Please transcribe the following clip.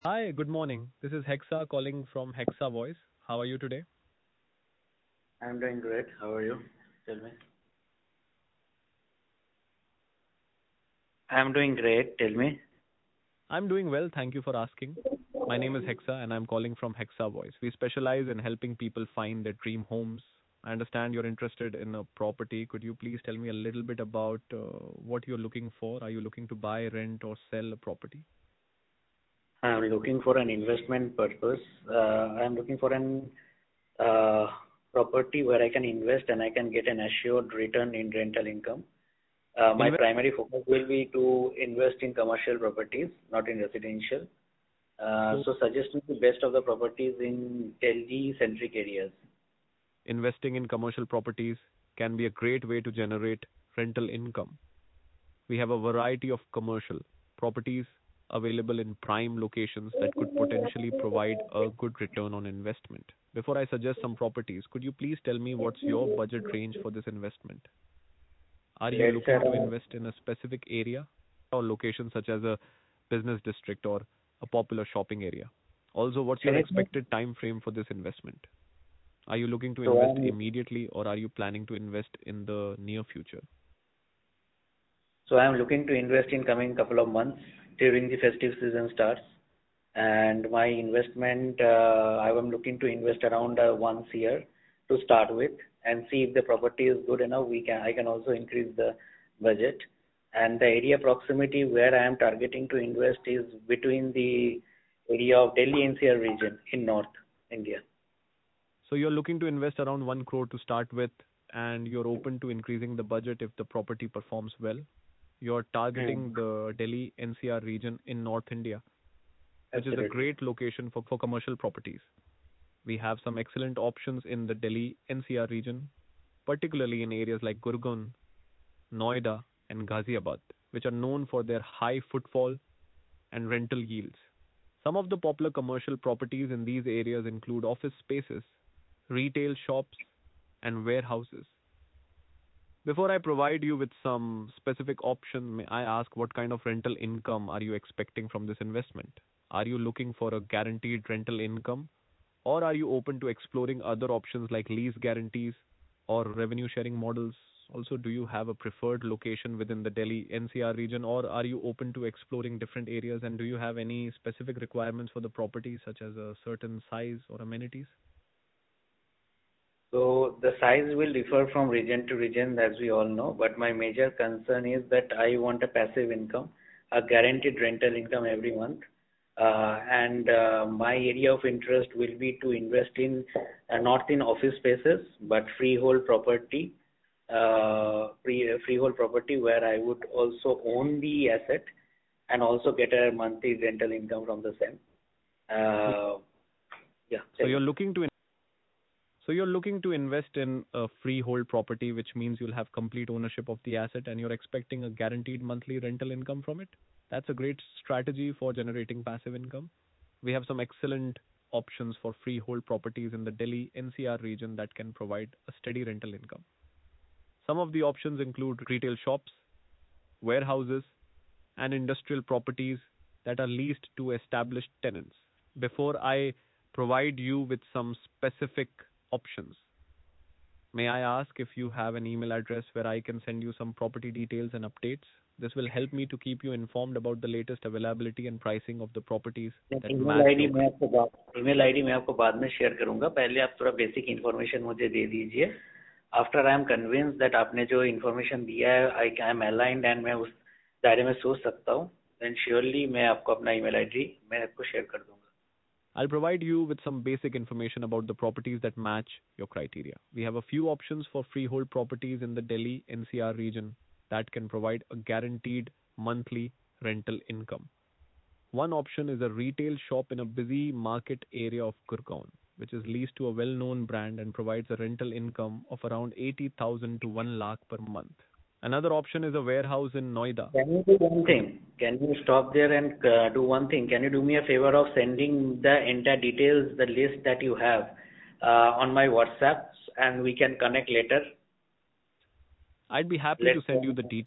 Hi, good morning. This is Hexa calling from Hexa Voice. How are you today? I'm doing great. How are you? Tell me. I'm doing great. Tell me. I'm doing well, thank you for asking. My name is Hexa and I'm calling from Hexa Voice. We specialize in helping people find their dream homes. I understand you're interested in a property. Could you please tell me a little bit about what you're looking for? Are you looking to buy, rent, or sell a property? I'm looking for an investment purpose. I'm looking for an uh, property where I can invest and I can get an assured return in rental income. My Invest primary focus will be to invest in commercial properties, not in residential. so So suggest me the best of the properties in Delhi-centric areas. investing in commercial properties can be a great way to generate rental income. We have a variety of commercial properties available in prime locations that could potentially provide a good return on investment. Before I suggest some properties, could you please tell me what's your budget range for this investment? Are you Let's say looking to invest in a specific area or location such as a business district or a popular shopping area? Also, what's your anything. expected time frame for this investment? Are you looking to So invest I'm immediately or are you planning to invest in the near future? So I'm looking to invest in coming couple of months during the festive season starts. And my investment, I am looking to invest around once a year to start with and see if the property is good enough. I can also increase the budget. And the area proximity where I am targeting to invest is between the area of Delhi NCR region in North India. So you're looking to invest around 1 crore to start with, and you're open to increasing the budget if the property performs well. You're Hmm. targeting the Delhi NCR region in North India, which is a Absolutely. great location for commercial properties. We have some excellent options in the Delhi NCR region, particularly in areas like Gurgaon, Noida, and Ghaziabad, which are known for their high footfall and rental yields. Some of the popular commercial properties in these areas include office spaces, retail shops, and warehouses. Before I provide you with some specific option, may I ask what kind of rental income are you expecting from this investment? Are you looking for a guaranteed rental income, or are you open to exploring other options like lease guarantees or revenue sharing models? Also, do you have a preferred location within the Delhi NCR region, or are you open to exploring different areas? And do you have any specific requirements for the property, such as a certain size or amenities? So the size will differ from region to region, as we all know, but my major concern is that I want a passive income, a guaranteed rental income every month. And my area of interest will be to invest in not in office spaces, but freehold property where I would also own the asset and also get a monthly rental income from the same. So, Uh, yeah, so tell you're me. looking to invest in a freehold property, which means you'll have complete ownership of the asset and you're expecting a guaranteed monthly rental income from it. That's a great strategy for generating passive income. We have some excellent options for freehold properties in the Delhi NCR region that can provide a steady rental income. Some of the options include retail shops, warehouses, and industrial properties that are leased to established tenants. Before I provide you with some specific options, may I ask if you have an email address where I can send you some property details and updates? This will help me to keep you informed about the latest availability and pricing of the properties that email match ID your मैं आपको बाद email ID मैं आपको बाद में share करूंगा. पहले आप थोड़ा बेसिक इन्फॉर्मेशन मुझे दे दीजिए. After I am convinced that आपने जो इन्फॉर्मेशन दिया है आई एम अलाइंड एंड मैं उस दायरे में सोच सकता हूँ, देन श्योरली मैं आपको अपना ईमेल आईडी मैं आपको शेयर कर दूंगा. I'll provide you with some basic information about the properties that match your criteria. We have a few options for freehold properties in the Delhi NCR region that can provide a guaranteed monthly rental income. One option is a retail shop in a busy market area of Gurgaon, which is leased to a well-known brand and provides a rental income of around 80,000 to 1 lakh per month. Another option is a warehouse in Noida. Can you do one thing? Can you stop there and do one thing? Can you do me a favor of sending the entire details, the list that you have on my WhatsApp, and we can connect later? I'd be happy to Let's send you the details